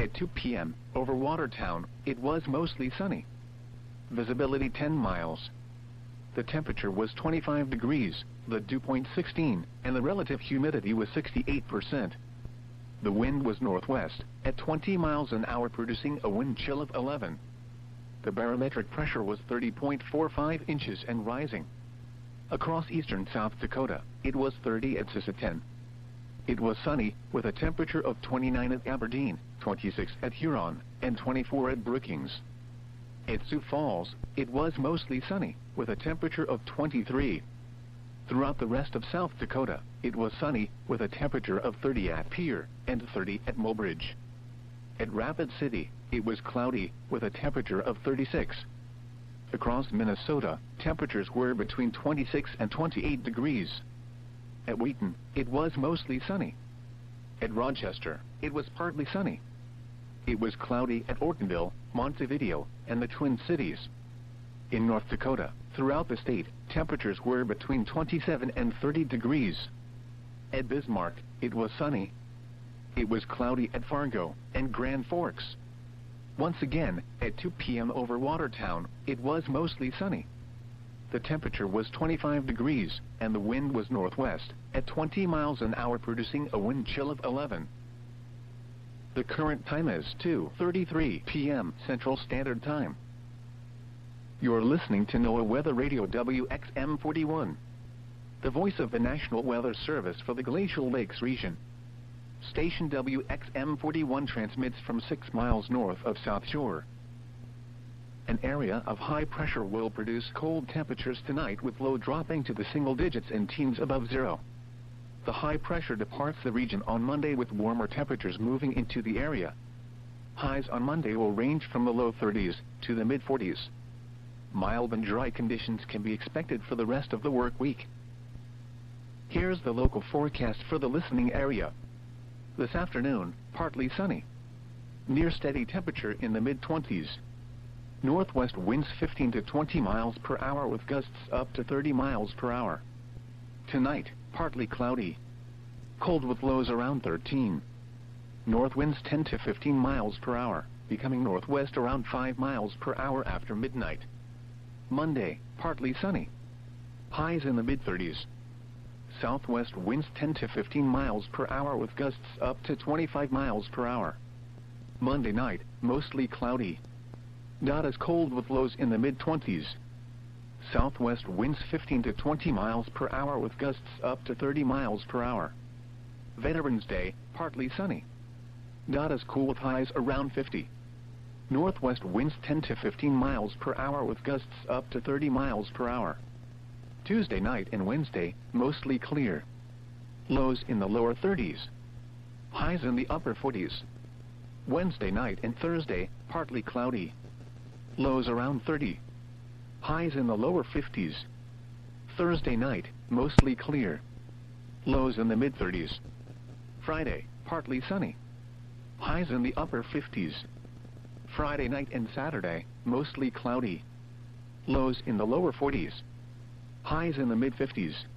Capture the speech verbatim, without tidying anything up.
At two p m, over Watertown, it was mostly sunny. Visibility ten miles. The temperature was twenty-five degrees, the dew point sixteen, and the relative humidity was sixty-eight percent. The wind was northwest, at twenty miles an hour, producing a wind chill of eleven. The barometric pressure was thirty point four five inches and rising. Across eastern South Dakota, it was thirty at Sisseton. It was sunny, with a temperature of twenty-nine at Aberdeen, twenty-six at Huron, and twenty-four at Brookings. At Sioux Falls, it was mostly sunny, with a temperature of twenty-three. Throughout the rest of South Dakota, it was sunny, with a temperature of thirty at Pierre, and thirty at Mobridge. At Rapid City, it was cloudy, with a temperature of thirty-six. Across Minnesota, temperatures were between twenty-six and twenty-eight degrees. At Wheaton, it was mostly sunny. At Rochester, it was partly sunny. It was cloudy at Ortonville, Montevideo, and the Twin Cities. In North Dakota, throughout the state, temperatures were between twenty-seven and thirty degrees. At Bismarck, it was sunny. It was cloudy at Fargo and Grand Forks. Once again, at two p m over Watertown, it was mostly sunny. The temperature was twenty-five degrees, and the wind was northwest, at twenty miles an hour, producing a wind chill of eleven. The current time is two thirty-three p m Central Standard Time. You're listening to NOAA Weather Radio W X M forty-one, the voice of the National Weather Service for the Glacial Lakes region. Station W X M forty-one transmits from six miles north of South Shore. An area of high pressure will produce cold temperatures tonight, with low dropping to the single digits and teens above zero. The high pressure departs the region on Monday, with warmer temperatures moving into the area. Highs on Monday will range from the low thirties to the mid forties. Mild and dry conditions can be expected for the rest of the work week. Here's the local forecast for the listening area. This afternoon, partly sunny. Near steady temperature in the mid twenties. Northwest winds fifteen to twenty miles per hour, with gusts up to thirty miles per hour. Tonight, partly cloudy. Cold, with lows around thirteen. North winds ten to fifteen miles per hour, becoming northwest around five miles per hour after midnight. Monday, partly sunny. Highs in the mid thirties. Southwest winds ten to fifteen miles per hour, with gusts up to twenty-five miles per hour. Monday night, mostly cloudy. Not as cold, with lows in the mid twenties. Southwest winds fifteen to twenty miles per hour, with gusts up to thirty miles per hour. Veterans Day, partly sunny. Not as cool, with highs around fifty. Northwest winds ten to fifteen miles per hour, with gusts up to thirty miles per hour. Tuesday night and Wednesday, mostly clear. Lows in the lower thirties. Highs in the upper forties. Wednesday night and Thursday, partly cloudy. Lows around thirty. Highs in the lower fifties. Thursday night, mostly clear. Lows in the mid thirties. Friday, partly sunny. Highs in the upper fifties. Friday night and Saturday, mostly cloudy. Lows in the lower forties. Highs in the mid fifties.